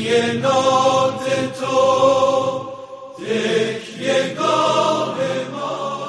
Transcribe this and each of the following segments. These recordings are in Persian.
تکیه ناد تو، تکیه گاه ما.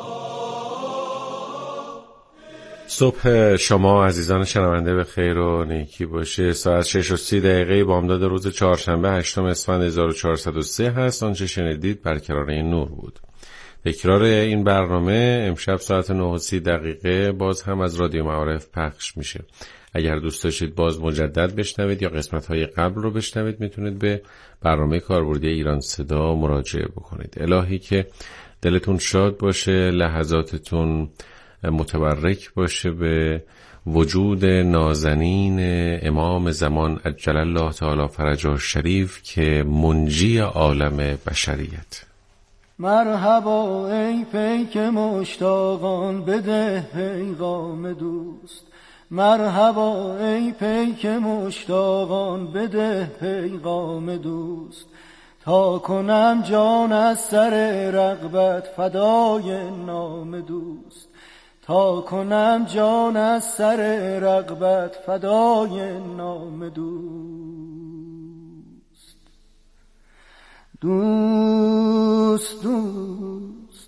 صبح شما عزیزان شنونده به خیر و نیکی باشه. ساعت 6:30 بامداد روز چهارشنبه 8 اسفند 1403 هست. آنچه شنیدید برقرار نور بود. تکرار این برنامه امشب ساعت 9:30 باز هم از رادیو معارف پخش میشه. اگر دوست داشتید باز مجدد بشنوید یا قسمت‌های قبل رو بشنوید، میتونید به برنامه کاربردی ایران صدا مراجعه بکنید. الهی که دلتون شاد باشه، لحظاتتون متبرک باشه به وجود نازنین امام زمان عجل الله تعالی فرجه الشریف که منجی عالم بشریت. مرحبا ای پیک مشتاقان، بده پیغام دوست. مرحبا ای پیک مشتاقان، بده پیغام دوست. تا کنم جان از سر رغبت فدای نام دوست. تا کنم جان از سر رغبت فدای نام دوست. دوست دوست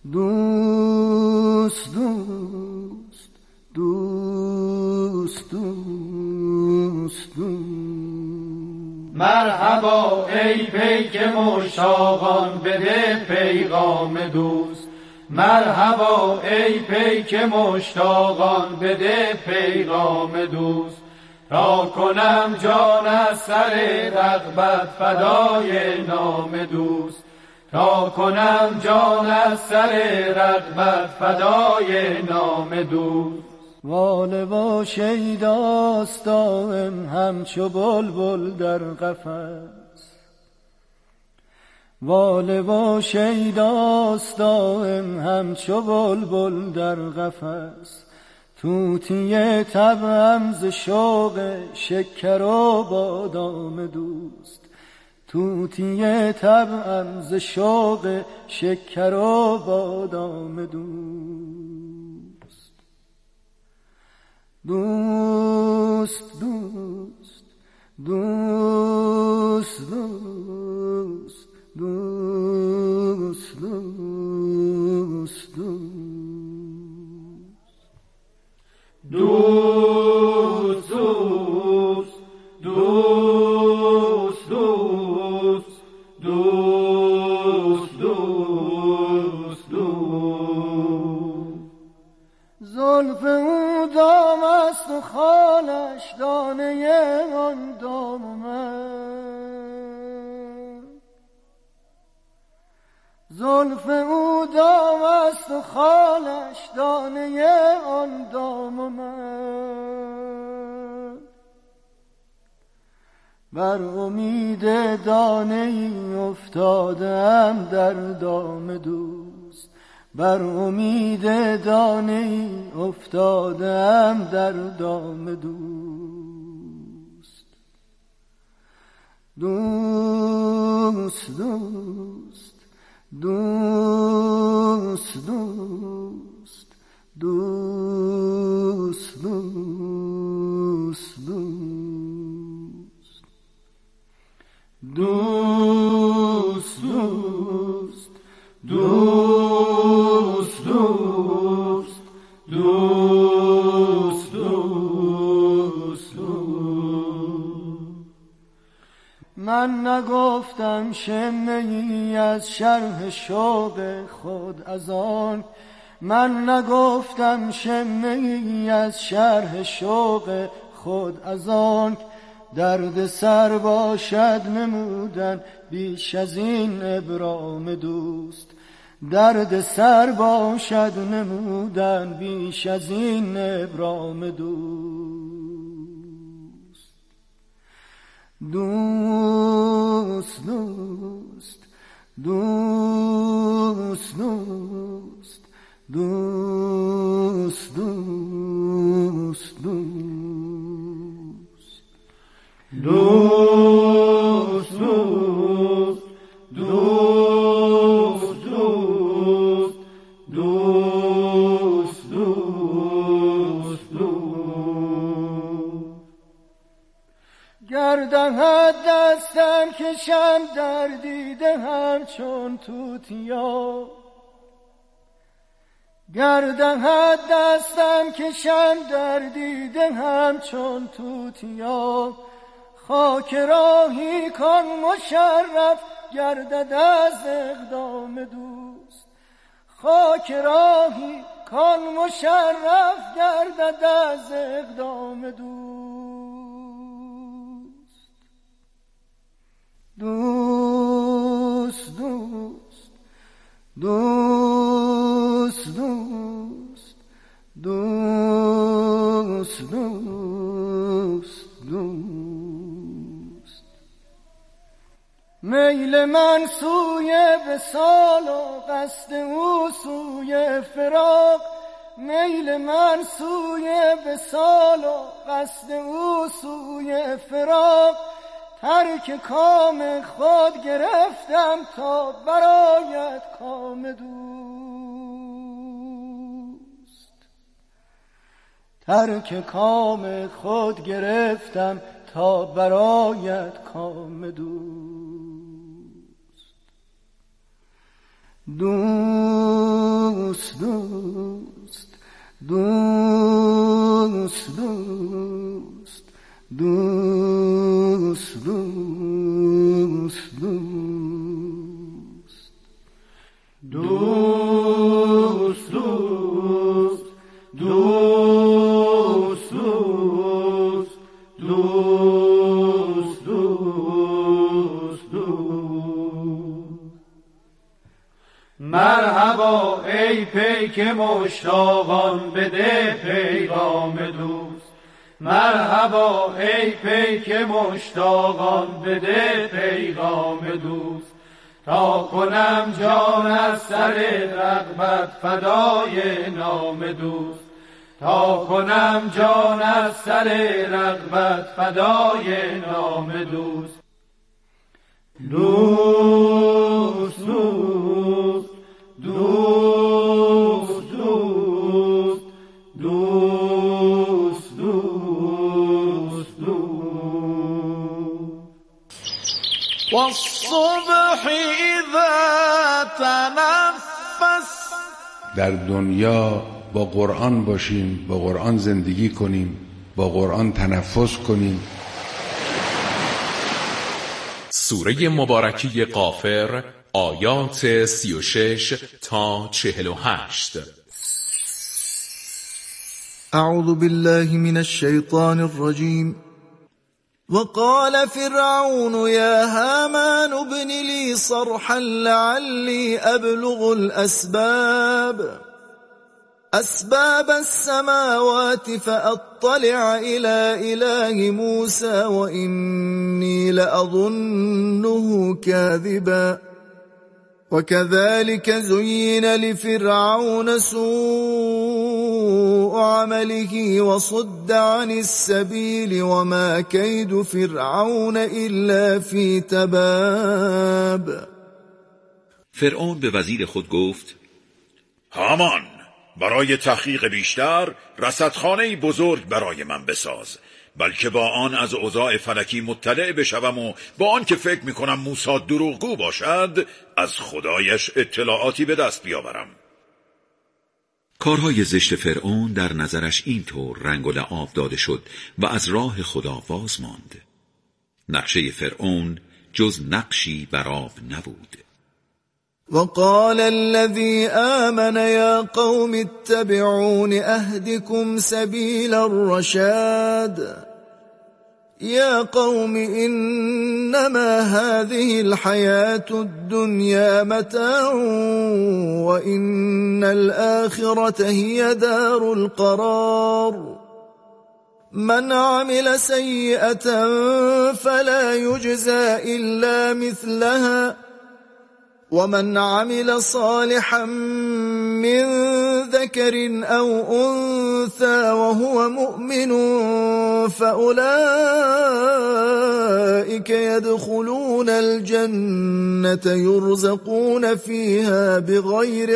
دوست دوست دوست دوست دوست. مرحبا ای پیک مشتاقان، بده پیغام دوست. مرحبا ای پیک مشتاقان، بده پیغام دوست. تا کنم جان از سر رغبت فدای نام دوست. تا کنم جان از سر رغبت فدای نام دوست. واله و شیداست دائم همچو بلبل در قفس. واله و شیداست دائم همچو بلبل در قفس. طوطی طبعم ز شوق شکر و بادام دوست. طوطی طبعم ز شوق شکر و بادام دوست. دوست دوست دوست دوست دوست دوست دوست دوست دوست دوست دوست دوست دوست. زلف او دام است و خالش دانه آن دام من. زلف او دام است و خالش دانه آن دام من. بر امید دانه ای افتادم در دام دوست. بر امید دانه ای افتادم در دام دوست. دوست دوست دوست دوست دوست دوست دوست دوست دوست دوست دوست دوست دوست. من نگفتم شمه‌ای از شرح شوق خود از آن. من نگفتم شمه‌ای از شرح شوق خود از آن. درد سر باشد نمودن بیش از این ابرام دوست. درد سر باشد نمودن بیش از این ابرام دوست. دوست دوست دوست دوست دوست دوست دوست دوست دوست دوست دوست دوست دوست. گردهد دستم کشم در دیده همچون توتیا، گردهد دستم کشم در دیده همچون توتیا، خاک راهی کن مشرف گردد از اقدام دوست، خاک راهی کن مشرف گردد از اقدام دوست. دوست دوست دوست دوست دوست دوست. میل من سوی وصال و قصد او سوی فراق، میل من سوی وصال و قصد او سوی فراق، ترک کام خود گرفتم تا برایت کام دوست، ترک کام خود گرفتم تا برایت کام دوست. دوست دوست دوست دوست دوست دوست دوست دوست دوست دوست دوست دوست. مرحبا ای پیک مشتاقان بده پیغام دوست، مرحبا ای پیک مشتاقان بده پیغام دوست، تا کنم جان از سر رغبت فدای نام دوست، تا کنم جان از سر رغبت فدای نام دوست. دوست دوست دوست دوست دوست دوست دوست. والصبح اذا تنفس. در دنیا با قرآن باشیم، با قرآن زندگی کنیم، با قرآن تنفس کنیم. سوره مبارکی غافر آیات 36 تا 48. اعوذ بالله من الشیطان الرجیم. وقال فرعون يا هامان ابن لي صرحا لعلي أبلغ أسباب السماوات فأطلع إلى إله موسى وإني لأظنه كاذبا وكذلك زين لفرعون سوء عمله وصد عن السبيل وما كيد فرعون إلا في تباب. فرعون به وزیر خود گفت: هامان، برای تحقیق بیشتر رصدخانه‌ای بزرگ برای من بساز، بلکه با آن از اوضاع فلکی مطلع بشوم و با آن که فکر میکنم موسی دروغگو باشد از خدایش اطلاعاتی به دست بیاورم. کارهای زشت فرعون در نظرش اینطور رنگ و لعاب داده شد و از راه خدا باز ماند. نقشه فرعون جز نقشی بر آب نبود. وقال الذي آمن يا قوم اتبعون أهدكم سبيل الرشاد يا قوم إنما هذه الحياة الدنيا متاع وإن الآخرة هي دار القرار من عمل سيئة فلا يجزى إلا مثلها ومن عمل صالحا من ذكر أو أنثى وهو مؤمن فأولئك يدخلون الجنة يرزقون فيها بغير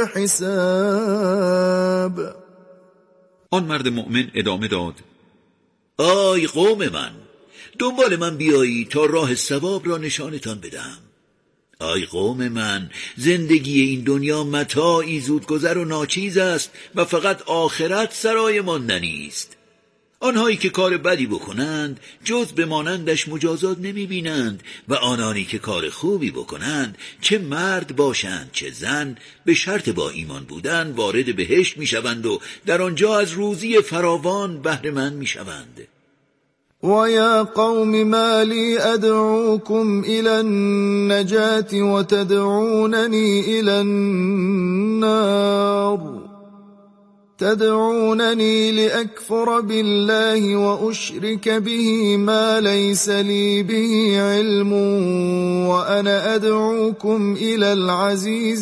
حساب. آن مرد مؤمن ادامه داد: آی قوم من، دنبال من بیایید تا راه ثواب را نشانتان بدم. آی قوم من، زندگی این دنیا متاعی زودگذر و ناچیز است و فقط آخرت سرای ماندنی است. آنهایی که کار بدی بکنند جز به مانندش مجازات نمی بینند و آنانی که کار خوبی بکنند، چه مرد باشند چه زن، به شرط با ایمان بودن وارد بهشت می شوند و در آنجا از روزی فراوان بهره مند می شوند. وَيَا قَوْمِ مَا لِي أَدْعُوكُمْ إِلَى النَّجَاةِ وَتَدْعُونَنِي إِلَى النَّارِ تدعونني لأكفر بالله وأشرك به ما ليس لي به علم وأنا أدعوكم إلى العزيز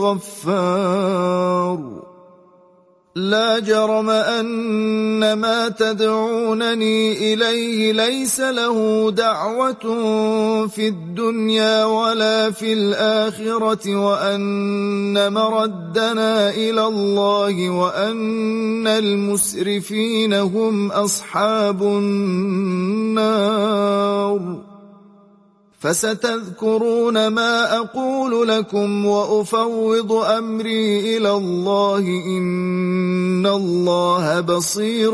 الغفار لا جرم أن ما تدعونني إليه ليس له دعوة في الدنيا ولا في الآخرة وأن مردنا إلى الله وأن المسرفين هم أصحاب النار فستذكرون ما أقول لكم وأفوض أمري إلى الله إن الله بصير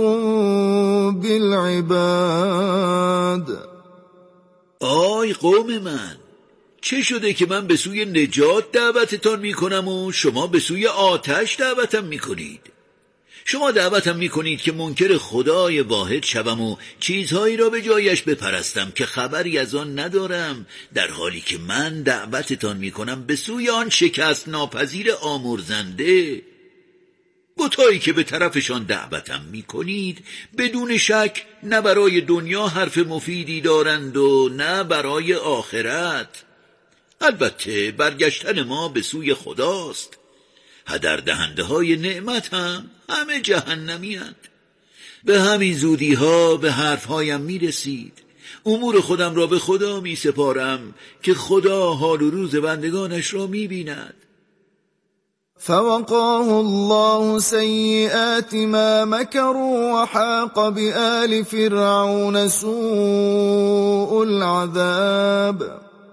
بالعباد. آی قوم من، چه شده که من به سوی نجات دعوتتان می کنم و شما به سوی آتش دعوتم می کنید؟ شما دعوتم می کنید که منکر خدای واحد شوم و چیزهایی را به جایش بپرستم که خبری از آن ندارم، در حالی که من دعوتتان می کنم به سوی آن شکست ناپذیر آمرزنده. بتایی که به طرفشان دعوتم می کنید بدون شک نه برای دنیا حرف مفیدی دارند و نه برای آخرت. البته برگشتن ما به سوی خداست. هدر دهنده های نعمت هم همه جهنمی هستند. به همین زودی ها به حرف هایم می رسید. امور خودم را به خدا می سپارم که خدا حال و روز بندگانش را می بیند. فوقاه الله سیئات ما مکروا وحاق بآل فرعون سوء العذاب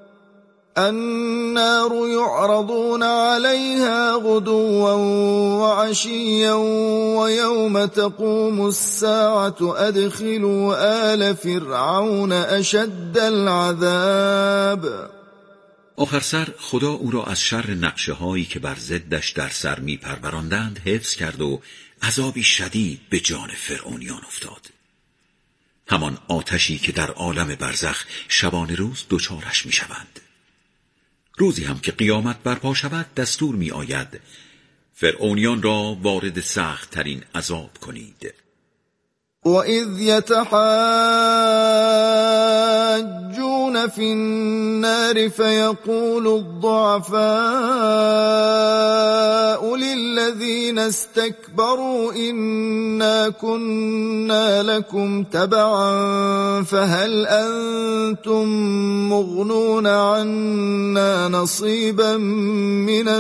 النار يعرضون عليها غدوا وعشيا ويوم تقوم الساعة أدخلوا آل فرعون أشد العذاب. آخر سر خدا او را از شر نقشه هایی که بر ضدش در سر می پروراندند حفظ کرد و عذابی شدید به جان فرعونیان افتاد. همان آتشی که در عالم برزخ شبان روز دچارش می شوند. روزی هم که قیامت برپا شود دستور می آید فرعونیان را وارد سخت ترین عذاب کنید. وَإِذْ يَتَحَاجُّونَ فِي النَّارِ فَيَقُولُ الضُّعَفَاءُ لِلَّذِينَ اسْتَكْبَرُوا إِنَّا كُنَّا لَكُمْ تَبَعًا فَهَلْ أَنْتُمْ مُغْنُونَ عَنَّا نَصِيبًا مِنَ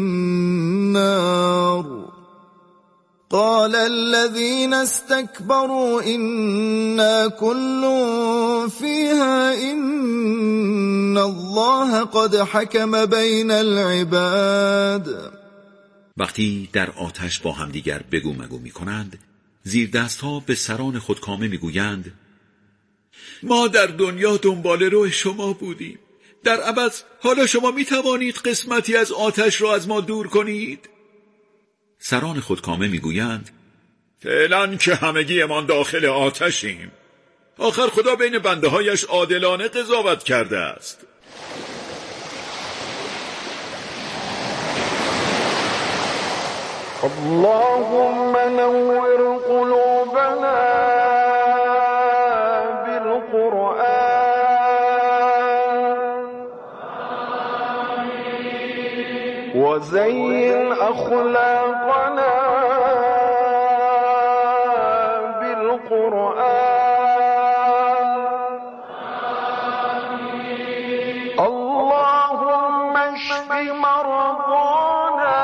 النَّارِ قال الذين استكبروا إنا كل فيها إن الله قد حكم بين العباد. وقتی در آتش با همدیگر بگو مگو می کنند، زیر دست ها به سران خود کامه می گویند ما در دنیا دنبال روح شما بودیم، در عوض حالا شما می توانید قسمتی از آتش را از ما دور کنید. سران خودکامه میگویند فعلا که همگی امان داخل آتشیم، آخر خدا بین بنده هایش عادلانه قضاوت کرده است. اللهم نور قلوبنا بالقرآن وزين أخلاقنا بالقرآن اللهم اشف مرضانا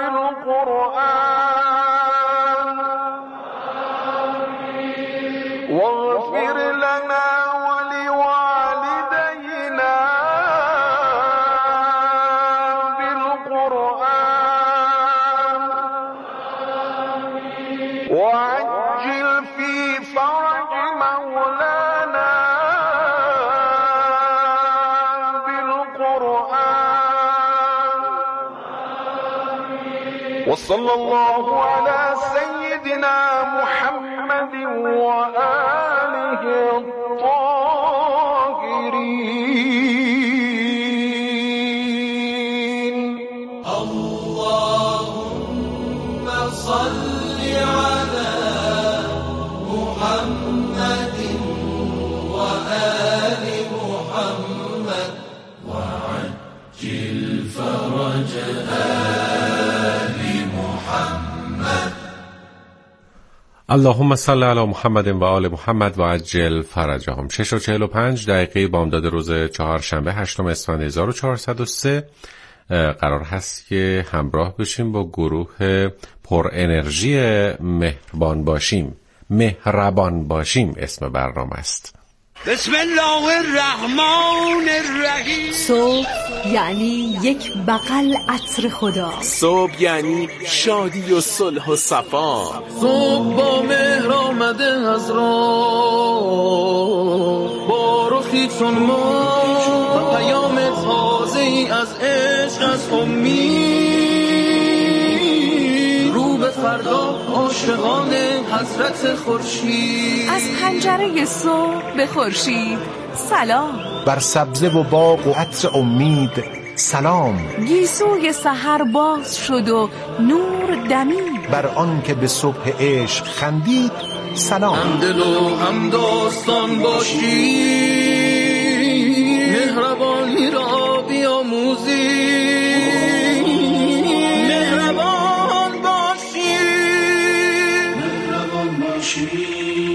بالقرآن وصلى الله على سيدنا محمد وآله الطاهرين. اللهم صل على محمد وآل محمد وعجل فرج آل محمد. اللهم صل علی محمد و آل محمد و عجل فرجهم. 6:45 بامداد روز چهارشنبه 8 اسفند 1403 قرار هست که همراه بشیم با گروه پر انرژی مهربان باشیم اسم برنامه است. بسم الله الرحمن الرحیم. صبح یعنی یک بغل عطر خدا. صبح یعنی شادی و صلح و صفا. صبح با مهر آمده از راه، با رخی چون ما و پیام تازه ای از عشق، از امید، رو به فردا عاشقانه حضرت خورشید. از پنجره صبح به خورشید سلام. بر سبزه و باغ و عطر امید سلام. گیسوی سحر باز شد و نور دمید. بر آن که به صبح عشق خندید سلام. همدل و هم داستان باشی، مهربانی را بیاموزی. مهربان باشی، مهربان باشی.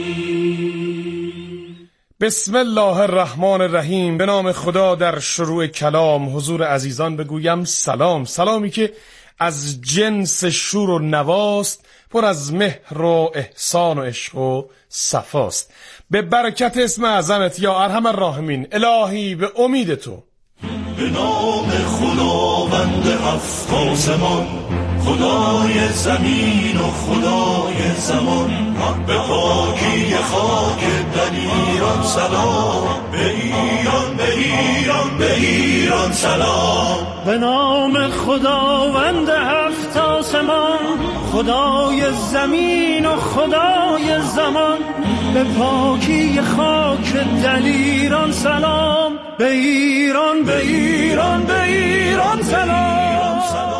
بسم الله الرحمن الرحیم. به نام خدا در شروع کلام حضور عزیزان بگویم سلام. سلامی که از جنس شور و نواست، پر از مهر و احسان و عشق و صفاست. به برکت اسم اعظمت یا ارحم الراحمین، الهی به امید تو. به نام خداوند هفت آسمان، خدای زمین و خدای زمان، به پاکی خاک در ایران سلام. به ایران، به ایران، به ایران سلام. به نام خداوند هفت آسمان، خدای زمین و خدای زمان، به پاکی خاک در ایران سلام. به ایران، به ایران، به ایران سلام.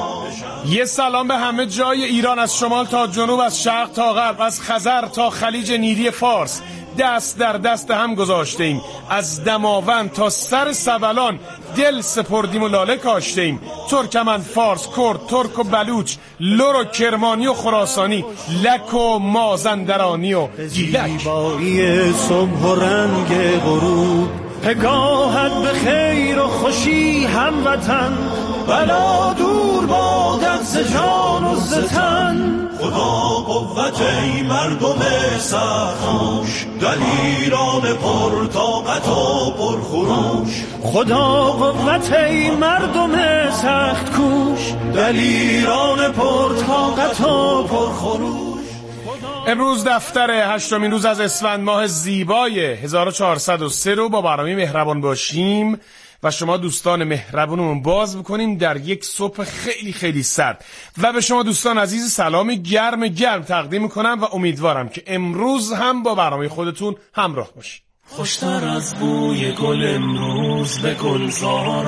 یه سلام به همه جای ایران، از شمال تا جنوب، از شرق تا غرب، از خزر تا خلیج نیلی فارس. دست در دست هم گذاشته ایم، از دماوند تا سر سبلان دل سپردیم و لاله کاشته ایم. ترکمن، فارس، کرد، ترک و بلوچ، لر و کرمانی و خراسانی، لک و مازندرانی و گیلک. زیبایی صبح و رنگ غروب، پگاهت به خیر و خوشی هموطن. بلا دور بادت ز جان و ز تن. خدا قوت ای مردم سرخوش، دلیران پر طاقت و پر خروش. خدا قوت ای مردم سخت کوش، دلیران پر طاقت و پر خروش. امروز دفتر 8مین روز از اسفند ماه زیبای 1403 رو با برنامه مهربان باشیم و شما دوستان مهربونمون باز بکنیم در یک صبح خیلی خیلی سرد. و به شما دوستان عزیز سلام گرم تقدیم میکنم و امیدوارم که امروز هم با برنامه خودتون همراه باشید. خوشتر از بوی گل امروز به گلزار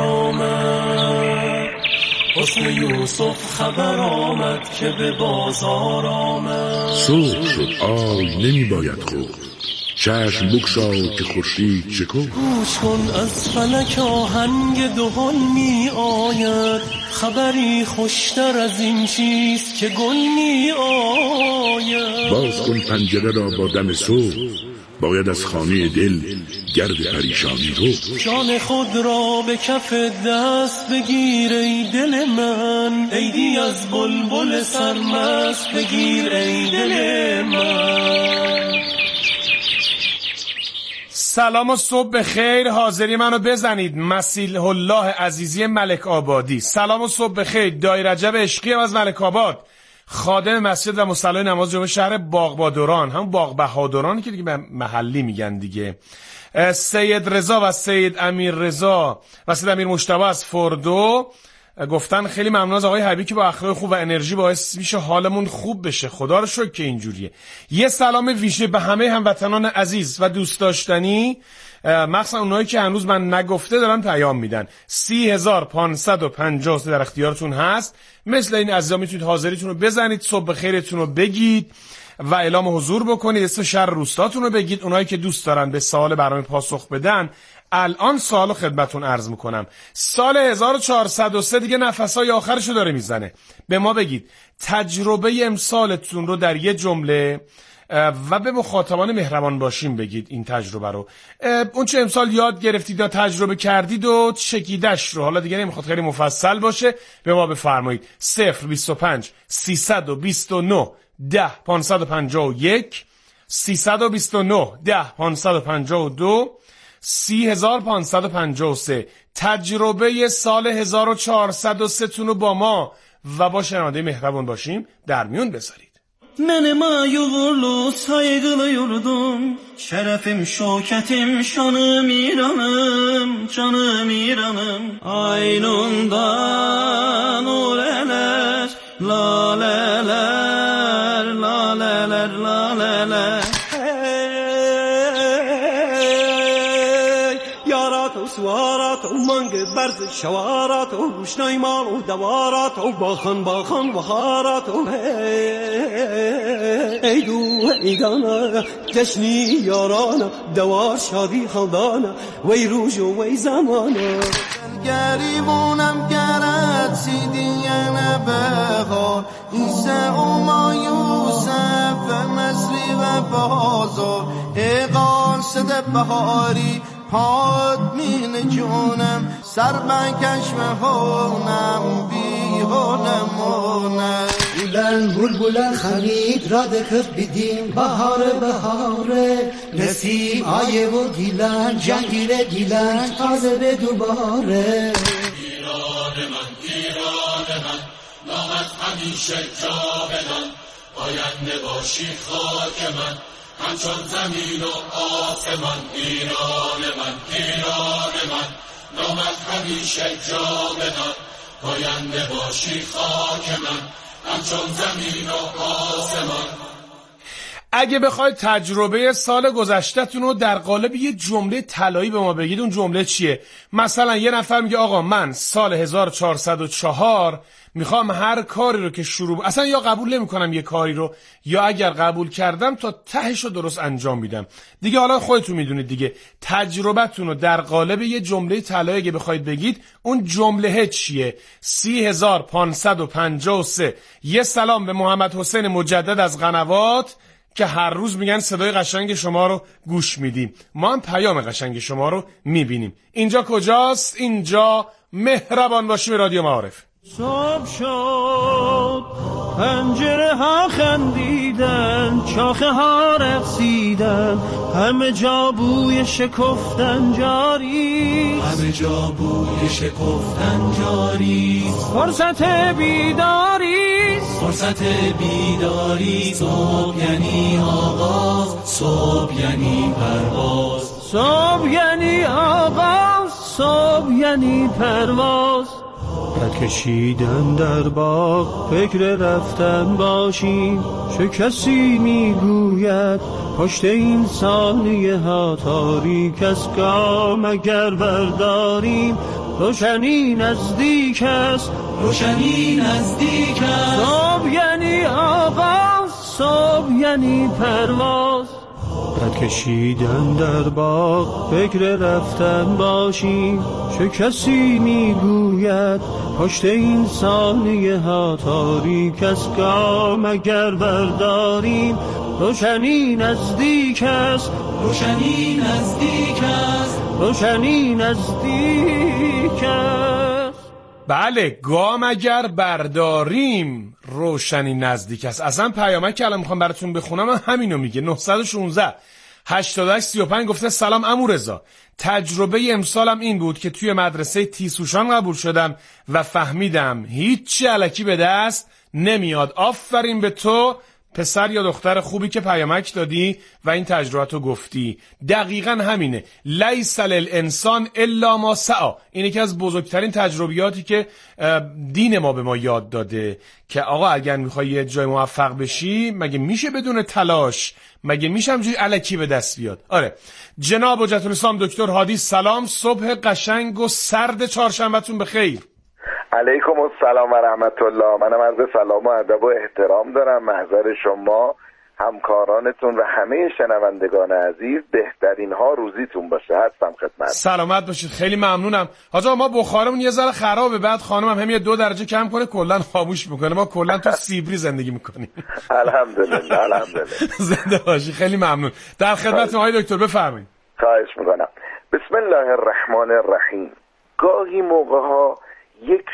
آمد، حسن یوسف خبر آمد که به بازار آمد. صبح شد آی نمی باید خورد، چشم بگشا که خورشید شکفت. گوش کن از فلک آهنگ دهل می آید، خبری خوشتر از این چیست که گل می آید. باز کن پنجره را با دم صبح، باید از خانه دل گرد پریشانی رو. جان خود را به کف دست بگیر ای دل من، عیدی از بلبل سرمست بگیر ای دل من. سلام و صبح بخیر. حاضری منو بزنید. مسیح الله عزیزی ملک آبادی. سلام و صبح بخیر. دایی رجب عشقی هم از ملک آباد، خادم مسجد و مصلی نماز جمعه شهر باغ بادران، هم باغ بهادران که دیگه محلی میگن دیگه. سید رضا و سید امیر رضا و سید امیر مجتبی از فردو گفتن خیلی ممنون از آقای حبیبی که با اخلاق خوب و انرژی باعث میشه حالمون خوب بشه. خدا رو شکر که اینجوریه. یه سلام ویژه به همه هموطنان عزیز و دوست داشتنی، مخصوصا اونایی که هنوز من نگفته دارن پیام میدن. 30553 در اختیارتون هست. مثل این عزیزا میتونید حاضریتون رو بزنید، صبح خیرتون رو بگید و اعلام حضور بکنید، اسم شهر روستاتون رو بگید. اونایی که دوست دارن به سوال برنامه پاسخ بدن، الان سوالو خدمتون عرض میکنم. سال 1403 دیگه نفسای آخرشو داره میزنه. به ما بگید تجربه امسالتون رو در یه جمله و به مخاطبان مهربان باشیم بگید این تجربه رو. اون چه امسال یاد گرفتید یا تجربه کردید و چکیدش رو، حالا دیگه نمیخواد خیلی مفصل باشه، به ما بفرمایید. 025 329 10 551 329 10 552 3553. تجربه سال 1403 تون رو با ما و با شنونده مهربان باشیم در میون بذارید. Mənim ayıqlı, sayıqlı yurdum, şərəfim, şökətim, şanım İranım, canım İranım. Aynundan ulələr, lalələr, lalələr, lalələr. سوارات و منگ برز شوارات و روشنای مال و دوارات و باخان باخان بخارات و ای دو ایدانا جشنی یارانا دوار شادی خالدانا وی روز و وی زمانا گریمونم گرد سیدیانه بخور ایسه و مایوسه و مصری و بازار ایقان سده بهاری پاد مین جونم سر بکش و هونم بیهونمونه بلن بلبلن خرید را دکت بدیم بهاره نسیم آیه و گیلن جنگیر گیلن تازه به دوباره ایران من نامت همیشه جاودان پاینده باشی خاک من همچون زمین و آسمان. ایران من نامت همیشه جاودان پاینده باشی خاک من همچون زمین و آسمان. اگه بخواید تجربه سال گذشته‌تون رو در قالب یه جمله طلایی به ما بگید، اون جمله چیه؟ مثلا یه نفر میگه آقا من سال 1404 میخوام هر کاری رو که شروع اصلا یا قبول نمیکنم یه کاری رو، یا اگر قبول کردم تا تهش رو درست انجام میدم. دیگه حالا خودتون میدونید دیگه. تجربتون رو در قالب یه جمله طلایی اگه بخواید بگید، اون جمله چیه؟ 30553. یه سلام به محمد حسین مجدد از قنوات که هر روز میگن صدای قشنگ شما رو گوش میدیم، ما هم پیام قشنگ شما رو میبینیم. اینجا کجاست؟ اینجا مهربان باشیم رادیو معارف. صبح شد پنجره ها خندیدن، شاخه ها رقصیدن، همه جا بوی شکفتن جاری، همه جا بوی شکفتن جاری. فرصت بیداری، فرصت بیداری. صبح یعنی آغاز، صبح یعنی پرواز، صبح یعنی آغاز، صبح یعنی پرواز. قد کشیدن در باغ فکر رفتن باشیم، چه کسی میگوید پشت این ثانیه ها تاریک است، گام اگر برداریم روشنی نزدیک است، روشنی نزدیک است. صبح یعنی آغاز، صبح یعنی پرواز. قد کشیدن در باغ فکر رفتن باشیم، چه کسی میگوید پشت این ثانیه ها تاریک است، گام اگر برداریم روشنی نزدیک است، روشنی نزدیک است، روشنی نزدیک است. بله، گام اگر برداریم روشنی نزدیک است. اصلا پیامک که الان میخوام براتون بخونم همینو میگه. 916 8835 گفته سلام عمو رضا، تجربه امسالم این بود که توی مدرسه تیسوشان قبول شدم و فهمیدم هیچی الکی به دست نمیاد. آفرین به تو، پسر یا دختر خوبی که پیامک دادی و این تجربه رو گفتی. دقیقاً همینه. لیس للانسان الا ما سعی. این یکی از بزرگترین تجربیاتی که دین ما به ما یاد داده که آقا اگر میخوای یه جای موفق بشی مگه میشه بدون تلاش؟ مگه میشه همجوری الکی به دست بیاد؟ آره. جناب حجت الاسلام دکتر هادی سلام، صبح قشنگ و سرد چهارشنبهتون بخیر. علیکم السلام و رحمت الله. منم عرض سلام و ادب و احترام دارم محضر شما، همکارانتون و همه شنوندگان عزیز. بهترین ها روزیتون باشه. هستم خدمت. سلامت باشید. خیلی ممنونم. حاج آقا ما بخارمون یه ذره خرابه، بعد خانمم هم 2 درجه کم کنه کلا خاموش میکنه. ما کلا تو سیبری زندگی میکنیم. الحمدلله الحمدلله. زنده باشی. خیلی ممنون. در خدمت آقای دکتر بفرمایید. خواهش میکنم. بسم الله الرحمن الرحیم. گاهی موقع‌ها یک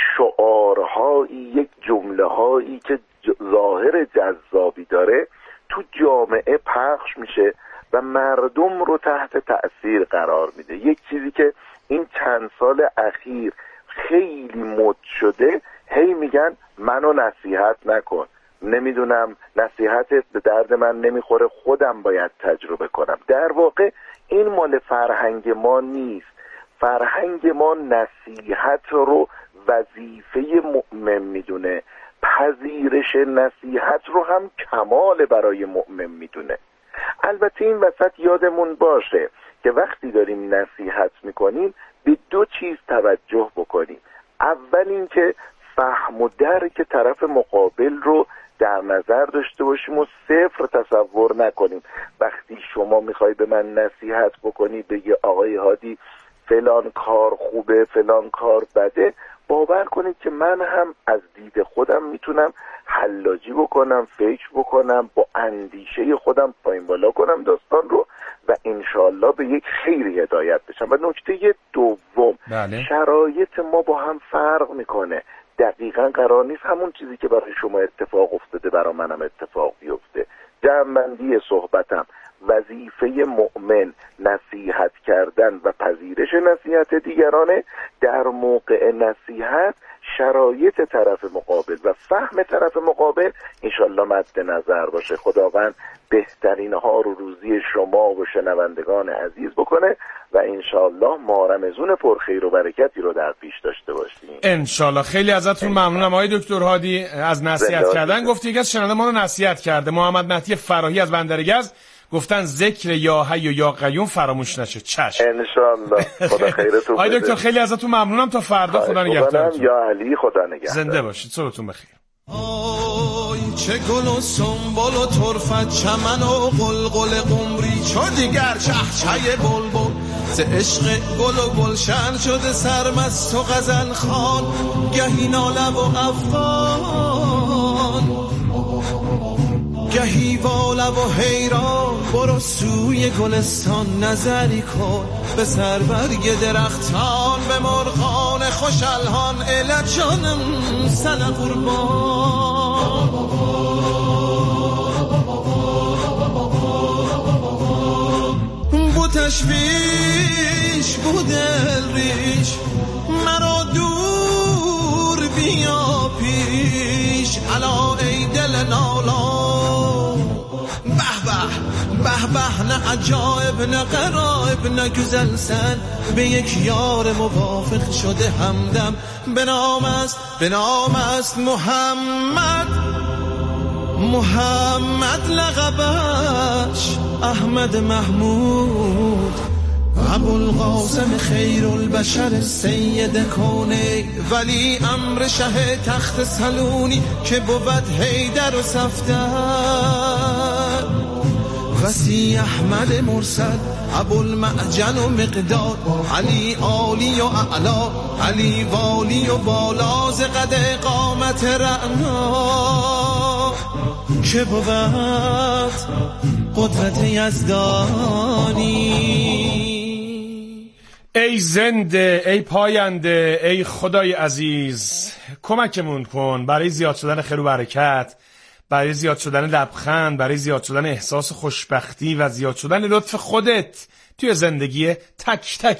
شعارهایی، یک جمله‌هایی که ظاهر جذابی داره تو جامعه پخش میشه و مردم رو تحت تأثیر قرار میده. یک چیزی که این چند سال اخیر خیلی مد شده، هی میگن منو نصیحت نکن، نمیدونم نصیحتت به درد من نمیخوره، خودم باید تجربه کنم. در واقع این مال فرهنگ ما نیست. فرهنگ ما نصیحت رو وظیفه مؤمن میدونه، پذیرش نصیحت رو هم کمال برای مؤمن میدونه. البته این وسط یادمون باشه که وقتی داریم نصیحت میکنیم به 2 چیز توجه بکنیم. اول این که فهم و درک طرف مقابل رو در نظر داشته باشیم و صفر تصور نکنیم. وقتی شما میخوای به من نصیحت بکنی بگی آقای هادی فلان کار خوبه فلان کار بده، باور کنید که من هم از دید خودم میتونم حلاجی بکنم، فکر بکنم، با اندیشه خودم پایین بالا کنم داستان رو و انشالله به یک خیری هدایت بشم. و نکته دوم، شرایط ما با هم فرق میکنه. دقیقاً قرار نیست همون چیزی که برای شما اتفاق افتاده برای منم اتفاق بیفته. جمع‌بندی صحبتم، وظیفه مؤمن نصیحت کردن و پذیرش نصیحت دیگرانه. در موقع نصیحت شرایط طرف مقابل و فهم طرف مقابل انشالله مد نظر باشه. خداوند بهترین ها رو روزی شما و شنوندگان عزیز بکنه و انشالله ماه رمضان پرخیر و برکتی رو در پیش داشته باشیم انشالله. خیلی ازتون ممنونم آقای دکتر هادی. از نصیحت کردن گفتی، یکی از شنونده ما رو نصیحت کرده، محمد مهدی فراهی از بندرگز، گفتن ذکر یا حی و یا قیوم فراموش نشه. چشم انشالله. خدا خیرتون آقای دکتر خیلی ازتون ممنونم. تا فردا خدا نگهدارتون. یا علی خدا نگهدار. زنده باشید. صبحتون بخیر. چه گل و سنبل و طرفت چمن و قلقل قمری، چو دیگر چهچه بلبل ز عشق گل و گلشن شده سرمست و غزل خوان، گهی ناله و افغان گهی واله و حیران. برو سوی گلستان نظری کن به سربرگ درختان، به مرغان خوش الحان الهی جانم سن قربان. بو تشویش بو دل ریش مرا دور بیا پیش، الا ای دل نالان. به به نه عجایب نه غرایب نه گزلسن، به یک یار موافق شده همدم. به نام است محمد لقبش احمد محمود، ابوالقاسم خیر البشر سید کونه، ولی امر شه تخت سلونی که بود حیدر و صفدر، وسی احمد مرسل ابوالمعجن و مقداد، علی عالی و اعلا علی والی و بالا، ز قد قامت رعنا که بود قدرت یزدانی. ای زنده، ای پاینده، ای خدای عزیز، کمکمون کن برای زیاد شدن خیر و برکت، برای زیاد شدن لبخند، برای زیاد شدن احساس خوشبختی و زیاد شدن لطف خودت توی زندگی تک تک